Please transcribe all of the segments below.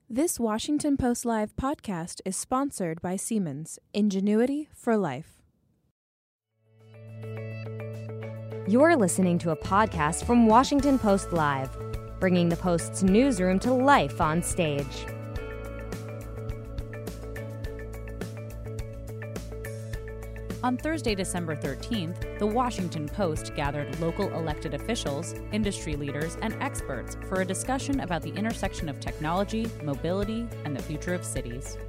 This Washington Post Live podcast is sponsored by Siemens, Ingenuity for Life. You're listening to a podcast from Washington Post Live, bringing the Post's newsroom to life on stage. On Thursday, December 13th, the Washington Post gathered local elected officials, industry leaders, and experts for a discussion about the intersection of technology, mobility, and the future of cities.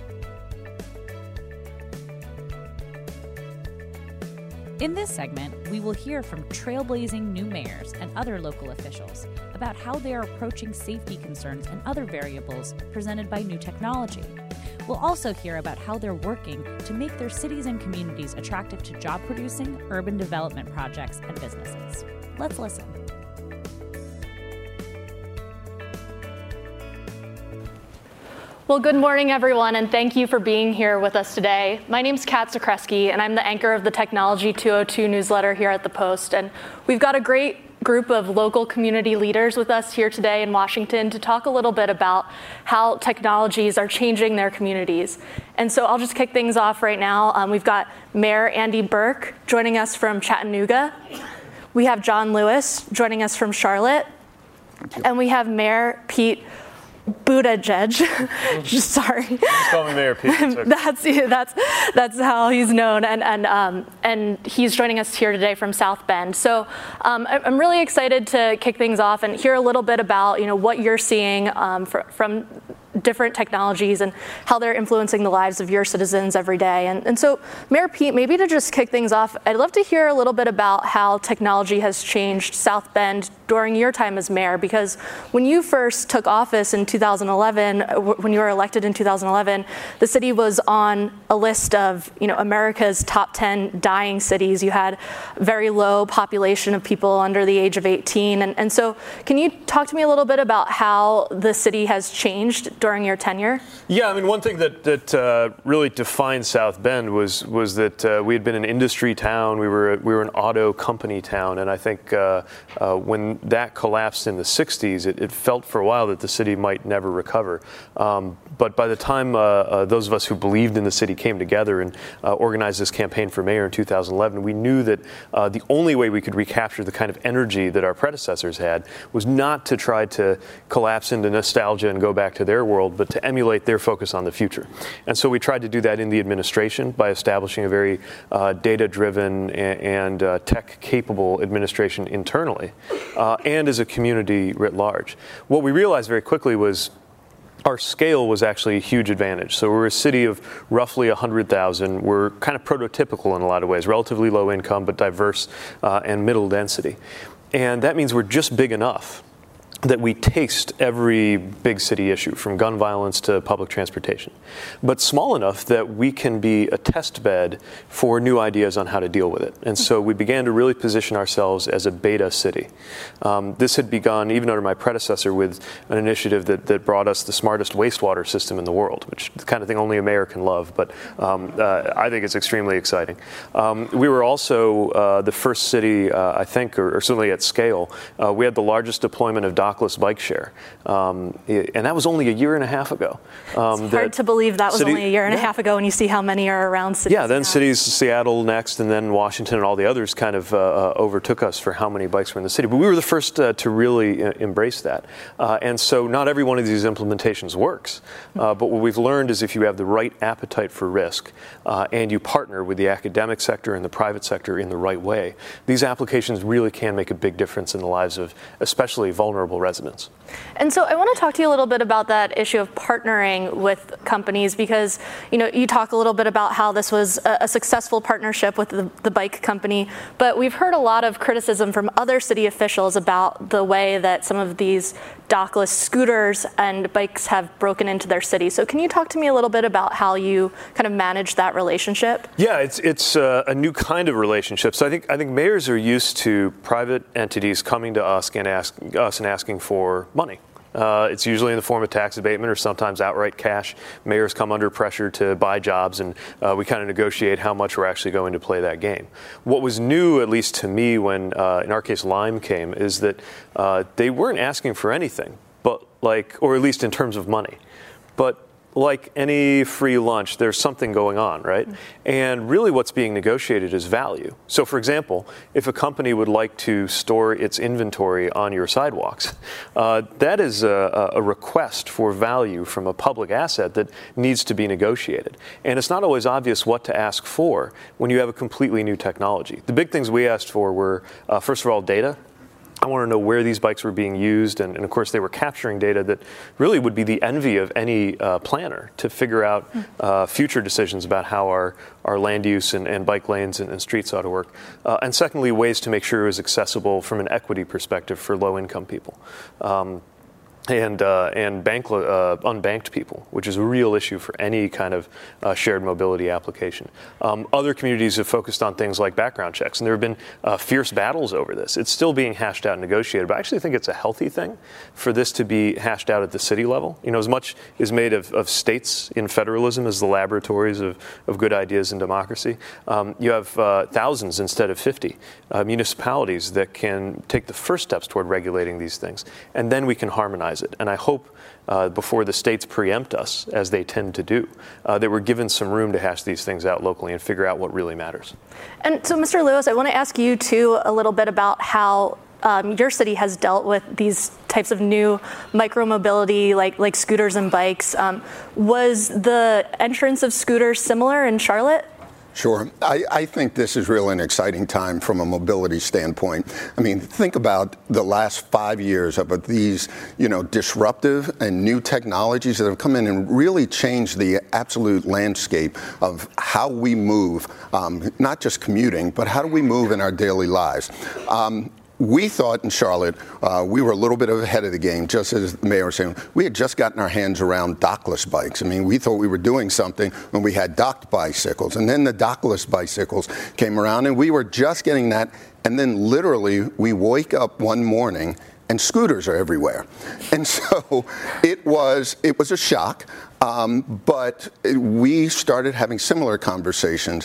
In this segment, we will hear from trailblazing new mayors and other local officials about how they are approaching safety concerns and other variables presented by new technology. We'll also hear about how they're working to make their cities and communities attractive to job-producing, urban development projects and businesses. Let's listen. Well, good morning, everyone, and thank you for being here with us today. My name's Kat Zakreski, and I'm the anchor of the Technology 202 newsletter here at the Post. And we've got a great group of local community leaders with us here today in Washington to talk a little bit about how technologies are changing their communities. And so I'll just kick things off right now. We've got Mayor Andy Berke joining us from Chattanooga. We have John Lewis joining us from Charlotte. And we have Mayor Pete Buttigieg. Sorry. Just call me Mayor Pete. That's how he's known, and he's joining us here today from South Bend. So I'm really excited to kick things off and hear a little bit about what you're seeing from different technologies and how they're influencing the lives of your citizens every day. And so, Mayor Pete, maybe to just kick things off, I'd love to hear a little bit about how technology has changed South Bend during your time as mayor, because when you first took office in 2011, when you were elected in 2011, the city was on a list of America's top 10 dying cities. You had a very low population of people under the age of 18. And so can you talk to me a little bit about how the city has changed during your tenure? Yeah, I mean, one thing that really defined South Bend was that we had been an industry town. We were an auto company town, and I think when that collapsed in the 60s, it felt for a while that the city might never recover. But by the time those of us who believed in the city came together and organized this campaign for mayor in 2011, we knew that the only way we could recapture the kind of energy that our predecessors had was not to try to collapse into nostalgia and go back to their world, but to emulate their focus on the future. And so we tried to do that in the administration by establishing a very data-driven and tech-capable administration internally, and as a community writ large. What we realized very quickly was our scale was actually a huge advantage. So we're a city of roughly 100,000. We're kind of prototypical in a lot of ways, relatively low income, but diverse and middle density. And that means we're just big enough that we taste every big city issue, from gun violence to public transportation, but small enough that we can be a test bed for new ideas on how to deal with it. And so we began to really position ourselves as a beta city. This had begun, even under my predecessor, with an initiative that brought us the smartest wastewater system in the world, which is the kind of thing only a mayor can love, but I think it's extremely exciting. We were also the first city, I think, or certainly at scale, we had the largest deployment of dockless bike share, and that was only a year and a half ago. It's hard to believe that was only a year and a half ago when you see how many are around cities. Yeah, then cities, Seattle next, and then Washington and all the others kind of overtook us for how many bikes were in the city. But we were the first to really embrace that. And so not every one of these implementations works. But what we've learned is if you have the right appetite for risk and you partner with the academic sector and the private sector in the right way, these applications really can make a big difference in the lives of especially vulnerable residents. And so I want to talk to you a little bit about that issue of partnering with companies, because you talk a little bit about how this was a successful partnership with the bike company, but we've heard a lot of criticism from other city officials about the way that some of these dockless scooters and bikes have broken into their city. So can you talk to me a little bit about how you kind of manage that relationship? Yeah, it's a new kind of relationship. So I think mayors are used to private entities coming to us and asking for money. It's usually in the form of tax abatement or sometimes outright cash. Mayors come under pressure to buy jobs, and we kind of negotiate how much we're actually going to play that game. What was new, at least to me, when in our case Lime came, is that they weren't asking for anything, but or at least in terms of money. But like any free lunch, there's something going on, right? And really what's being negotiated is value. So for example, if a company would like to store its inventory on your sidewalks, that is a request for value from a public asset that needs to be negotiated. And it's not always obvious what to ask for when you have a completely new technology. The big things we asked for were, first of all, data. I want to know where these bikes were being used, and of course they were capturing data that really would be the envy of any planner to figure out future decisions about how our land use and bike lanes and streets ought to work. And secondly, ways to make sure it was accessible from an equity perspective for low-income people. And unbanked people, which is a real issue for any kind of shared mobility application. Other communities have focused on things like background checks, and there have been fierce battles over this. It's still being hashed out and negotiated, but I actually think it's a healthy thing for this to be hashed out at the city level. You know, as much is made of states in federalism as the laboratories of good ideas in democracy. You have thousands instead of 50 municipalities that can take the first steps toward regulating these things, and then we can harmonize it. And I hope before the states preempt us, as they tend to do, that we're given some room to hash these things out locally and figure out what really matters. And so, Mr. Lewis, I want to ask you, too, a little bit about how your city has dealt with these types of new micromobility, like scooters and bikes. Was the entrance of scooters similar in Charlotte? Sure. I think this is really an exciting time from a mobility standpoint. I mean, think about the last 5 years of these, disruptive and new technologies that have come in and really changed the absolute landscape of how we move, not just commuting, but how do we move in our daily lives. We thought in Charlotte, we were a little bit ahead of the game, just as the mayor was saying. We had just gotten our hands around dockless bikes. I mean, we thought we were doing something when we had docked bicycles. And then the dockless bicycles came around, and we were just getting that. And then literally, we wake up one morning, and scooters are everywhere. And so it was a shock. But we started having similar conversations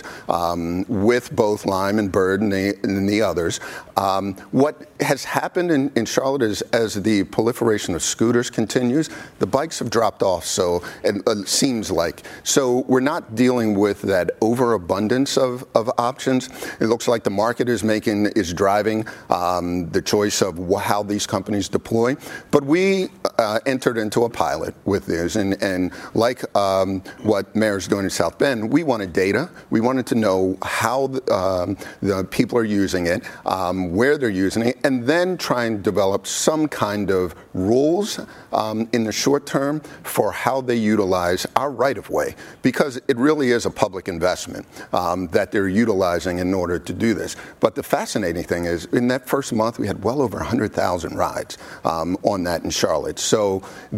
with both Lime and Bird and the others. What has happened in Charlotte is, as the proliferation of scooters continues, the bikes have dropped off. So it seems like. So we're not dealing with that overabundance of options. It looks like the market is driving the choice of how these companies deploy. But we entered into a pilot with this, and like what Mayor's doing in South Bend, we wanted data. We wanted to know how the people are using it, where they're using it, and then try and develop some kind of rules in the short term for how they utilize our right-of-way, because it really is a public investment that they're utilizing in order to do this. But the fascinating thing is, in that first month, we had well over 100,000 rides on that in Charlotte. So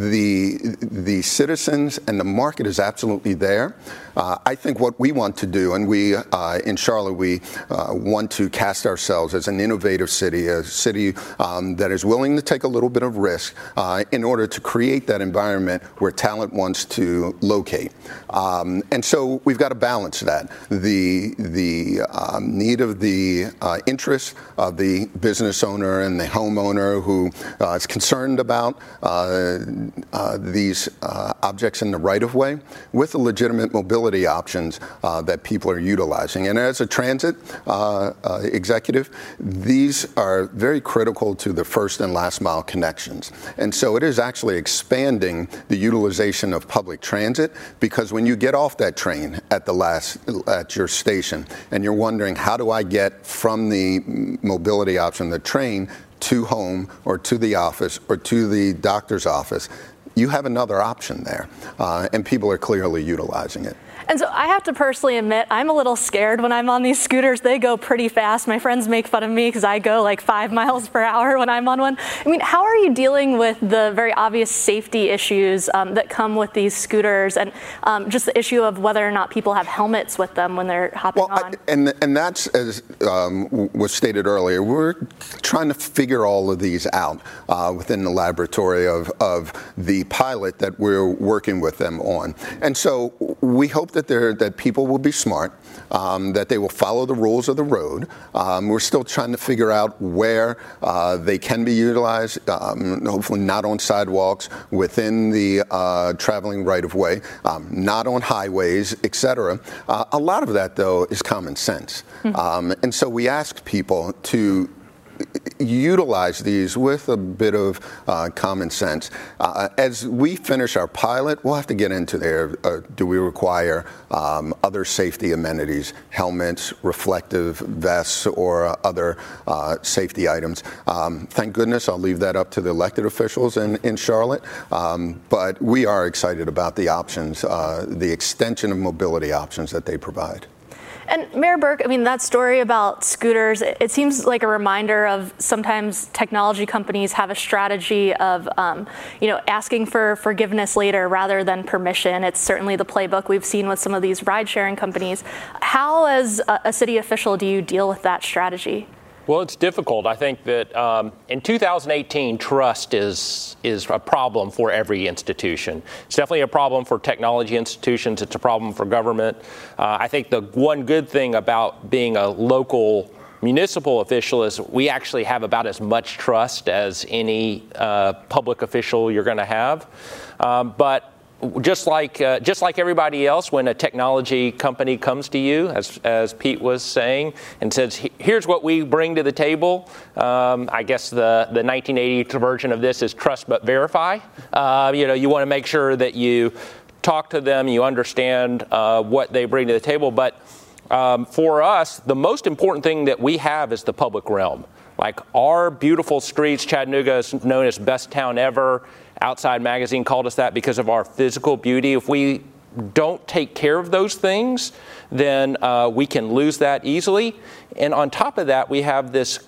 the citizens and the market is absolutely there. I think what we want to do, and we in Charlotte, we want to cast ourselves as an innovative city, a city that is willing to take a little bit of risk in order to create that environment where talent wants to locate. And so we've got to balance that. The need of the interest of the business owner and the homeowner who is concerned about these objects in the right-of-way, with the legitimate mobility options that people are utilizing. And as a transit executive, these are very critical to the first and last mile connections. And so it is actually expanding the utilization of public transit, because when you get off that train at your station and you're wondering, how do I get from the mobility option, the train, to home or to the office or to the doctor's office, you have another option there, and people are clearly utilizing it. And so I have to personally admit, I'm a little scared when I'm on these scooters. They go pretty fast. My friends make fun of me because I go like 5 miles per hour when I'm on one. I mean, how are you dealing with the very obvious safety issues that come with these scooters, and just the issue of whether or not people have helmets with them when they're hopping on? And that's, as was stated earlier, we're trying to figure all of these out within the laboratory of the pilot that we're working with them on. And so we hope that people will be smart, that they will follow the rules of the road. We're still trying to figure out where they can be utilized, hopefully not on sidewalks, within the traveling right-of-way, not on highways, et cetera. A lot of that, though, is common sense. And so we ask people to utilize these with a bit of common sense. As we finish our pilot, we'll have to get into there. Do we require other safety amenities, helmets, reflective vests, or other safety items? Thank goodness, I'll leave that up to the elected officials in Charlotte. But we are excited about the options, the extension of mobility options that they provide. And Mayor Burke, I mean, that story about scooters, it seems like a reminder of sometimes technology companies have a strategy of, asking for forgiveness later rather than permission. It's certainly the playbook we've seen with some of these ride-sharing companies. How, as a city official, do you deal with that strategy? Well, it's difficult. I think that in 2018, trust is a problem for every institution. It's definitely a problem for technology institutions. It's a problem for government. I think the one good thing about being a local municipal official is we actually have about as much trust as any public official you're going to have. But just like everybody else, when a technology company comes to you, as Pete was saying, and says, here's what we bring to the table, I guess the 1980 version of this is trust but verify. You want to make sure that you talk to them, you understand what they bring to the table. But for us, the most important thing that we have is the public realm. Like our beautiful streets, Chattanooga is known as best town ever. Outside Magazine called us that because of our physical beauty. If we don't take care of those things, then we can lose that easily. And on top of that, we have this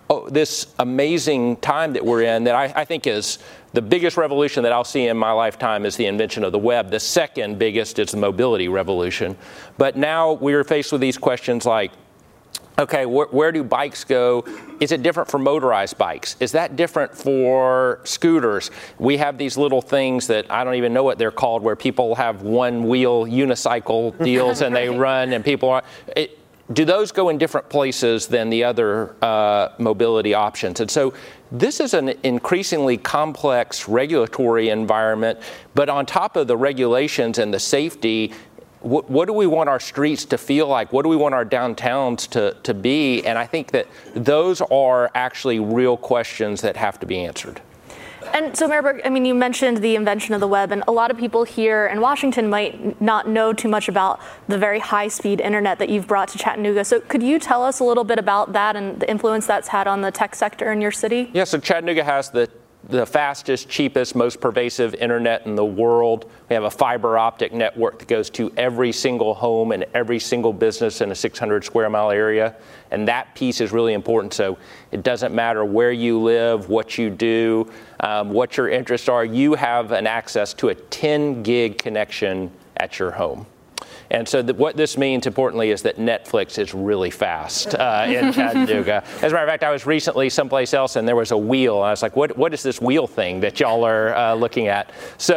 amazing time that we're in that I think is the biggest revolution that I'll see in my lifetime is the invention of the web. The second biggest is the mobility revolution. But now we're faced with these questions like, okay, where do bikes go? Is it different for motorized bikes? Is that different for scooters? We have these little things that I don't even know what they're called, where people have one-wheel unicycle deals and they run, and people are. Do those go in different places than the other mobility options? And so this is an increasingly complex regulatory environment, but on top of the regulations and the safety, what do we want our streets to feel like? What do we want our downtowns to be? And I think that those are actually real questions that have to be answered. And so, Mayor Burke, I mean, you mentioned the invention of the web, and a lot of people here in Washington might not know too much about the very high-speed internet that you've brought to Chattanooga. So could you tell us a little bit about that and the influence that's had on the tech sector in your city? Yeah, so Chattanooga has the fastest, cheapest, most pervasive internet in the world. We have a fiber optic network that goes to every single home and every single business in a 600 square mile area. And that piece is really important. So it doesn't matter where you live, what you do, what your interests are. You have an access to a 10 gig connection at your home. And so what this means, importantly, is that Netflix is really fast in Chattanooga. As a matter of fact, I was recently someplace else, and there was a wheel. And I was like, what is this wheel thing that y'all are looking at?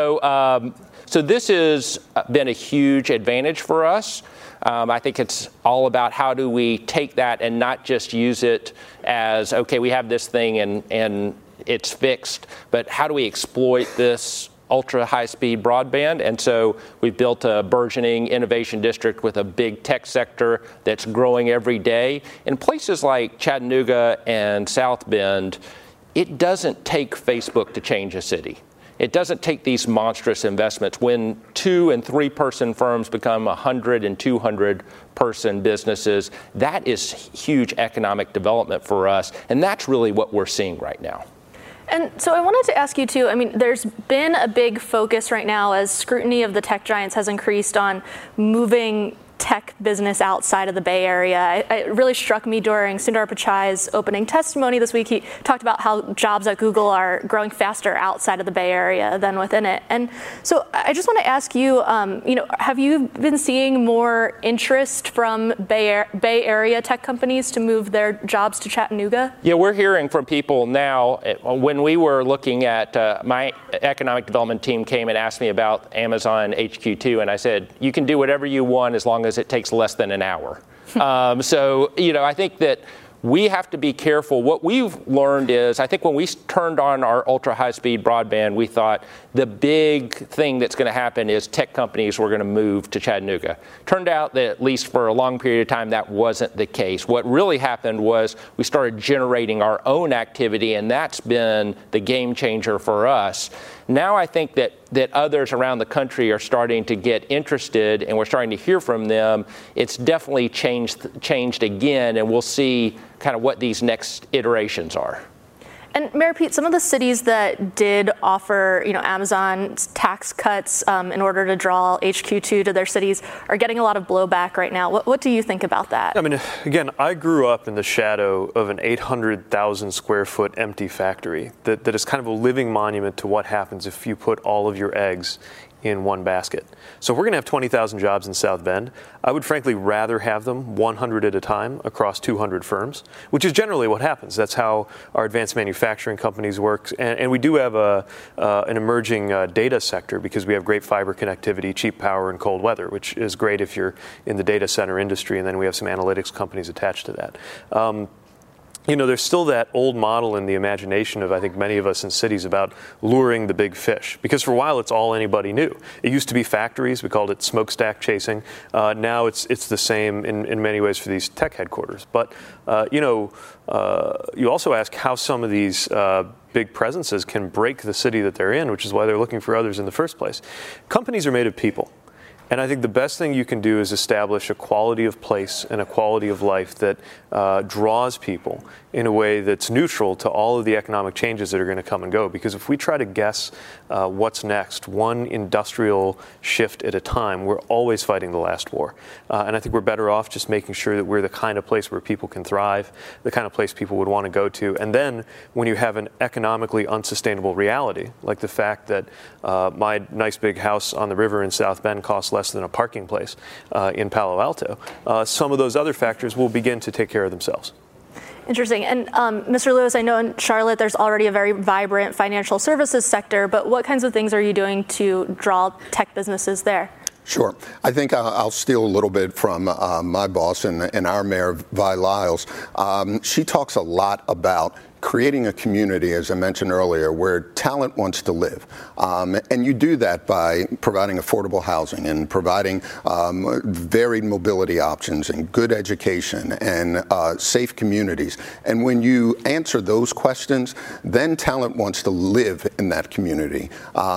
So this has been a huge advantage for us. I think it's all about how do we take that and not just use it as, okay, we have this thing and it's fixed, but how do we exploit this ultra high-speed broadband? And so we've built a burgeoning innovation district with a big tech sector that's growing every day. In places like Chattanooga and South Bend, it doesn't take Facebook to change a city. It doesn't take these monstrous investments. When 2- and 3-person firms become 100- and 200-person businesses, that is huge economic development for us. And that's really what we're seeing right now. And so I wanted to ask you too, I mean, there's been a big focus right now as scrutiny of the tech giants has increased on moving tech business outside of the Bay Area. It really struck me during Sundar Pichai's opening testimony this week. He talked about how jobs at Google are growing faster outside of the Bay Area than within it. And so I just want to ask you, have you been seeing more interest from Bay Area tech companies to move their jobs to Chattanooga? Yeah, we're hearing from people now. When we were looking at, my economic development team came and asked me about Amazon HQ2, and I said, you can do whatever you want as long as it takes less than an hour. So, I think that we have to be careful. What we've learned is, I think when we turned on our ultra-high-speed broadband, we thought the big thing that's going to happen is tech companies were going to move to Chattanooga. Turned out that, at least for a long period of time, that wasn't the case. What really happened was we started generating our own activity, and that's been the game changer for us. Now I think that others around the country are starting to get interested, and we're starting to hear from them. It's definitely changed again, and we'll see kind of what these next iterations are. And Mayor Pete, some of the cities that did offer, Amazon tax cuts in order to draw HQ2 to their cities are getting a lot of blowback right now. What do you think about that? I mean, again, I grew up in the shadow of an 800,000 square foot empty factory that is kind of a living monument to what happens if you put all of your eggs in one basket. So if we're going to have 20,000 jobs in South Bend, I would frankly rather have them 100 at a time across 200 firms, which is generally what happens. That's how our advanced manufacturing companies work. And we do have an emerging data sector because we have great fiber connectivity, cheap power, and cold weather, which is great if you're in the data center industry. And then we have some analytics companies attached to that. There's still that old model in the imagination of, I think, many of us in cities about luring the big fish. Because for a while, it's all anybody knew. It used to be factories. We called it smokestack chasing. Now it's the same in many ways for these tech headquarters. But, you also ask how some of these big presences can break the city that they're in, which is why they're looking for others in the first place. Companies are made of people. And I think the best thing you can do is establish a quality of place and a quality of life that draws people in a way that's neutral to all of the economic changes that are going to come and go. Because if we try to guess what's next, one industrial shift at a time, we're always fighting the last war. And I think we're better off just making sure that we're the kind of place where people can thrive, the kind of place people would want to go to. And then when you have an economically unsustainable reality, like the fact that my nice big house on the river in South Bend costs less than a parking place in Palo Alto, some of those other factors will begin to take care of themselves. Interesting. And Mr. Lewis, I know in Charlotte there's already a very vibrant financial services sector, but what kinds of things are you doing to draw tech businesses there? Sure. I think I'll steal a little bit from my boss and our mayor, Vi Lyles. She talks a lot about creating a community, as I mentioned earlier, where talent wants to live. And you do that by providing affordable housing and providing varied mobility options and good education and safe communities. And when you answer those questions, then talent wants to live in that community.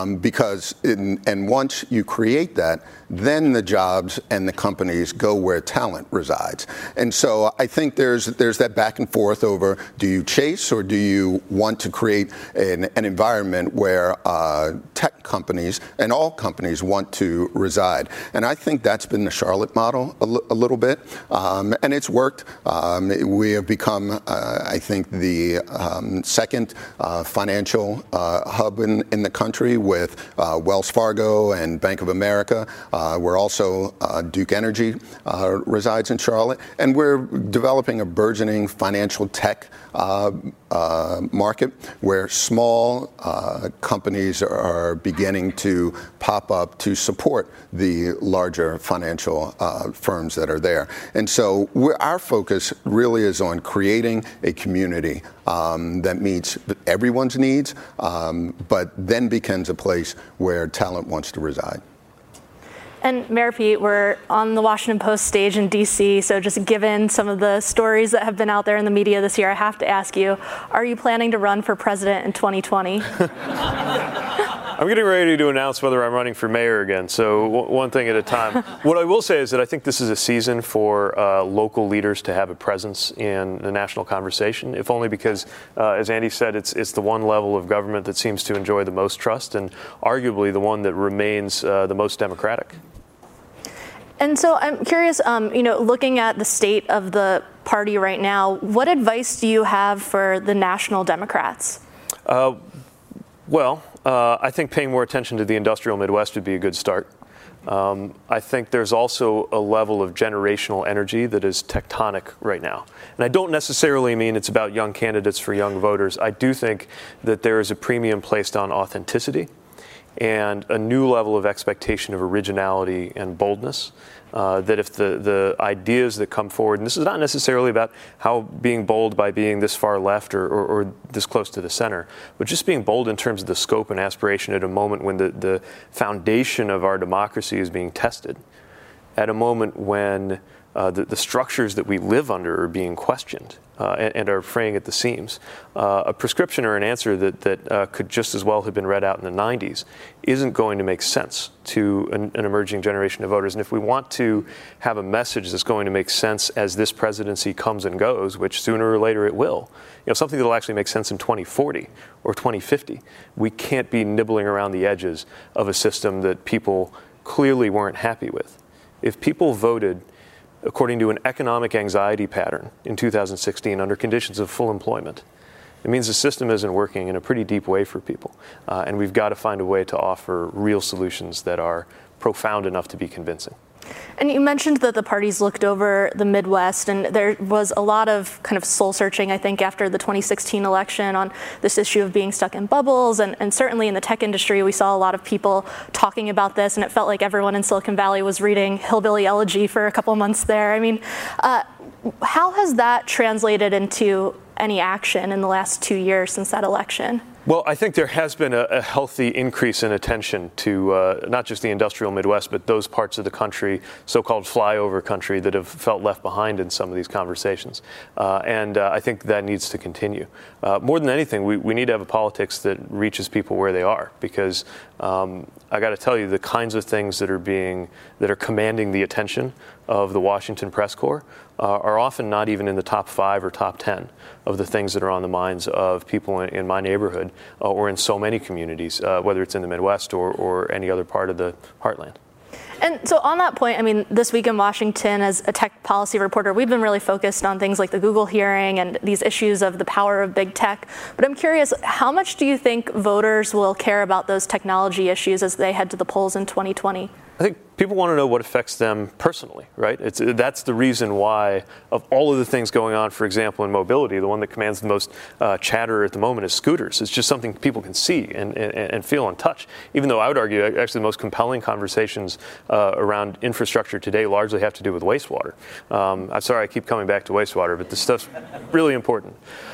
And once you create that, then the jobs and the companies go where talent resides. And so I think there's that back and forth over, do you chase or do you want to create an environment where tech companies and all companies want to reside? And I think that's been the Charlotte model a little bit, and it's worked. We have become, I think, the second financial hub in the country with Wells Fargo and Bank of America. We're also, Duke Energy resides in Charlotte, and we're developing a burgeoning financial tech market where small companies are beginning to pop up to support the larger financial firms that are there. And so our focus really is on creating a community that meets everyone's needs, but then becomes a place where talent wants to reside. And Mayor Pete, we're on the Washington Post stage in D.C., so just given some of the stories that have been out there in the media this year, I have to ask you, are you planning to run for president in 2020? I'm getting ready to announce whether I'm running for mayor again, so one thing at a time. What I will say is that I think this is a season for local leaders to have a presence in the national conversation, if only because, as Andy said, it's the one level of government that seems to enjoy the most trust and arguably the one that remains the most democratic. And so I'm curious, looking at the state of the party right now, what advice do you have for the national Democrats? I think paying more attention to the industrial Midwest would be a good start. I think there's also a level of generational energy that is tectonic right now. And I don't necessarily mean it's about young candidates for young voters. I do think that there is a premium placed on authenticity and a new level of expectation of originality and boldness. That if the ideas that come forward, and this is not necessarily about how being bold by being this far left or this close to the center, but just being bold in terms of the scope and aspiration at a moment when the foundation of our democracy is being tested, at a moment when the structures that we live under are being questioned and are fraying at the seams. A prescription or an answer that could just as well have been read out in the 90s isn't going to make sense to an emerging generation of voters. And if we want to have a message that's going to make sense as this presidency comes and goes, which sooner or later it will, something that will actually make sense in 2040 or 2050, we can't be nibbling around the edges of a system that people clearly weren't happy with. If people voted according to an economic anxiety pattern in 2016 under conditions of full employment, it means the system isn't working in a pretty deep way for people. And we've got to find a way to offer real solutions that are profound enough to be convincing. And you mentioned that the parties looked over the Midwest, and there was a lot of kind of soul searching, I think, after the 2016 election on this issue of being stuck in bubbles. And certainly in the tech industry, we saw a lot of people talking about this, and it felt like everyone in Silicon Valley was reading Hillbilly Elegy for a couple months there. I mean, how has that translated into any action in the last 2 years since that election? Well, I think there has been a healthy increase in attention to not just the industrial Midwest, but those parts of the country, so-called flyover country, that have felt left behind in some of these conversations. And I think that needs to continue. More than anything, we need to have a politics that reaches people where they are, because I got to tell you, the kinds of things that are commanding the attention of the Washington press corps are often not even in the top 5 or top 10 of the things that are on the minds of people in my neighborhood or in so many communities, whether it's in the Midwest or any other part of the heartland. And so on that point, I mean, this week in Washington, as a tech policy reporter, we've been really focused on things like the Google hearing and these issues of the power of big tech. But I'm curious, how much do you think voters will care about those technology issues as they head to the polls in 2020? I think people want to know what affects them personally, right? That's the reason why, of all of the things going on, for example, in mobility, the one that commands the most chatter at the moment is scooters. It's just something people can see and feel and touch. Even though I would argue actually the most compelling conversations around infrastructure today largely have to do with wastewater. I'm sorry I keep coming back to wastewater, but this stuff's really important.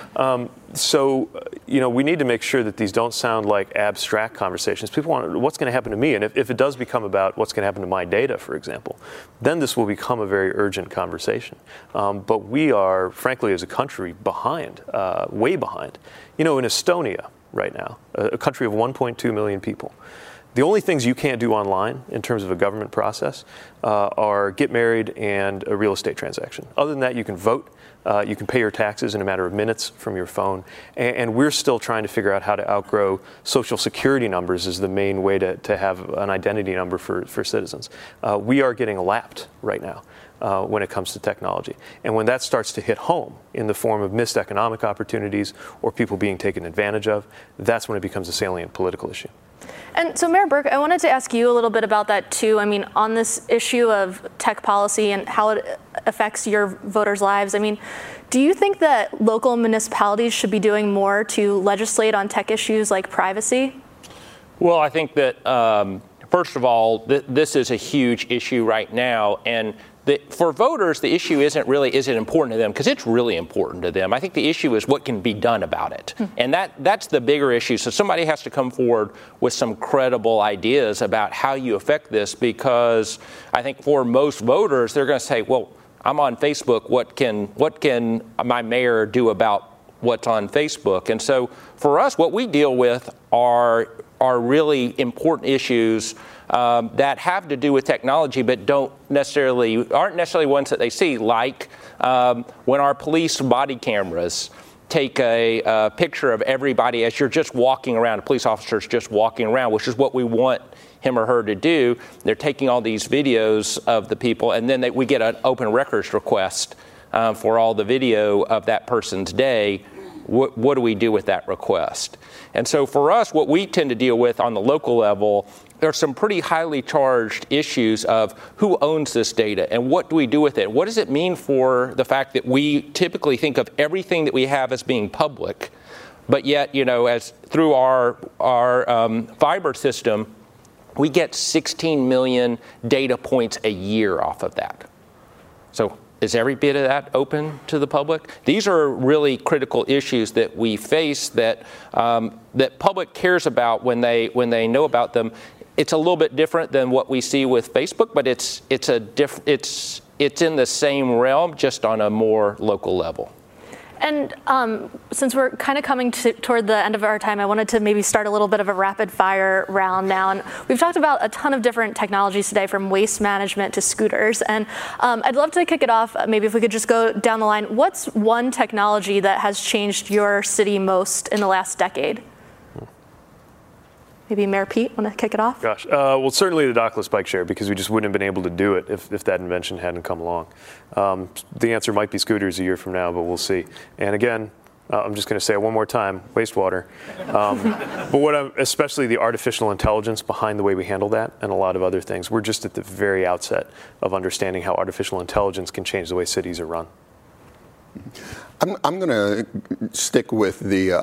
So we need to make sure that these don't sound like abstract conversations. People want, what's going to happen to me? And if it does become about what's going to happen to my data, for example, then this will become a very urgent conversation. But we are, frankly, as a country, behind, way behind. In Estonia right now, a country of 1.2 million people, the only things you can't do online in terms of a government process are get married and a real estate transaction. Other than that, you can vote. You can pay your taxes in a matter of minutes from your phone. And we're still trying to figure out how to outgrow Social Security numbers as the main way to have an identity number for citizens. We are getting lapped right now when it comes to technology. And when that starts to hit home in the form of missed economic opportunities or people being taken advantage of, that's when it becomes a salient political issue. And so, Mayor Burke, I wanted to ask you a little bit about that, too. I mean, on this issue of tech policy and how it affects your voters' lives, I mean, do you think that local municipalities should be doing more to legislate on tech issues like privacy? Well, I think that, first of all, this is a huge issue right now. And for voters, the issue is it important to them? Because it's really important to them. I think the issue is what can be done about it. And that's the bigger issue. So somebody has to come forward with some credible ideas about how you affect this, because I think for most voters, they're going to say, well, I'm on Facebook. What can my mayor do about what's on Facebook? And so for us, what we deal with are really important issues that have to do with technology, but aren't necessarily ones that they see, like when our police body cameras take a picture of everybody as you're just walking around, a police officer's just walking around, which is what we want him or her to do. They're taking all these videos of the people, and then we get an open records request for all the video of that person's day. What do we do with that request? And so for us, what we tend to deal with on the local level, there are some pretty highly charged issues of who owns this data and what do we do with it? What does it mean for the fact that we typically think of everything that we have as being public, but yet, as through our fiber system, we get 16 million data points a year off of that. So is every bit of that open to the public? These are really critical issues that we face that that public cares about when they know about them. It's a little bit different than what we see with Facebook, but it's in the same realm, just on a more local level. And since we're kind of coming toward the end of our time, I wanted to maybe start a little bit of a rapid fire round now. And we've talked about a ton of different technologies today, from waste management to scooters. And I'd love to kick it off. Maybe if we could just go down the line. What's one technology that has changed your city most in the last decade? Maybe Mayor Pete, want to kick it off? Gosh, well, certainly the dockless bike share, because we just wouldn't have been able to do it if that invention hadn't come along. The answer might be scooters a year from now, but we'll see. And again, I'm just going to say it one more time, wastewater. But especially the artificial intelligence behind the way we handle that, and a lot of other things. We're just at the very outset of understanding how artificial intelligence can change the way cities are run. I'm going to stick with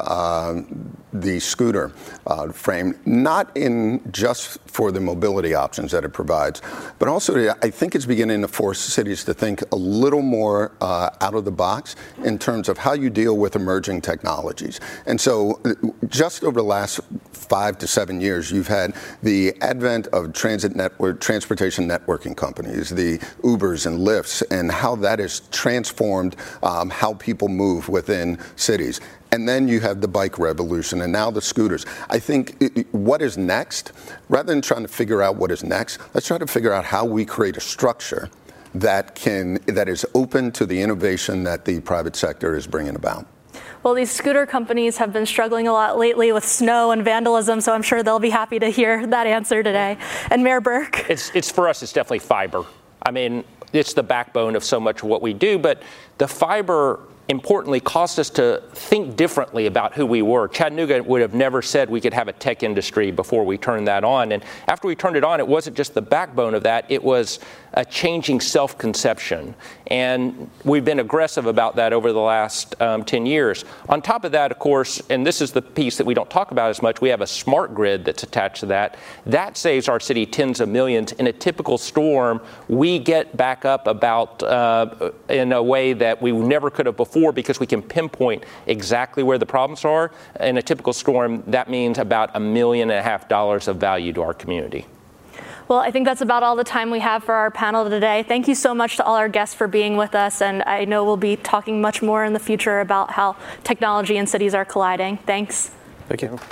the scooter frame, not in just for the mobility options that it provides, but also I think it's beginning to force cities to think a little more out of the box in terms of how you deal with emerging technologies. And so just over the last 5 to 7 years, you've had the advent of transportation networking companies, the Ubers and Lyfts, and how that has transformed how people move within cities. And then you have the bike revolution, and now the scooters. I think what is next, rather than trying to figure out what is next, let's try to figure out how we create a structure that is open to the innovation that the private sector is bringing about. Well, these scooter companies have been struggling a lot lately with snow and vandalism, so I'm sure they'll be happy to hear that answer today. And Mayor Burke? It's for us, it's definitely fiber. I mean, it's the backbone of so much of what we do, but the fiber importantly caused us to think differently about who we were. Chattanooga would have never said we could have a tech industry before we turned that on. And after we turned it on, it wasn't just the backbone of that, it was a changing self-conception. And we've been aggressive about that over the last 10 years. On top of that, of course, and this is the piece that we don't talk about as much, we have a smart grid that's attached to that. That saves our city tens of millions. In a typical storm, we get back up about in a way that we never could have before, because we can pinpoint exactly where the problems are. In a typical storm, that means about $1.5 million of value to our community. Well, I think that's about all the time we have for our panel today. Thank you so much to all our guests for being with us, and I know we'll be talking much more in the future about how technology and cities are colliding. Thanks. Thank you.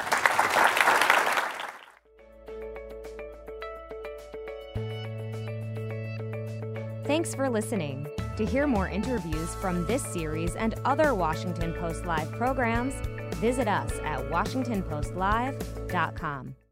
Thanks for listening. To hear more interviews from this series and other Washington Post Live programs, visit us at WashingtonPostLive.com.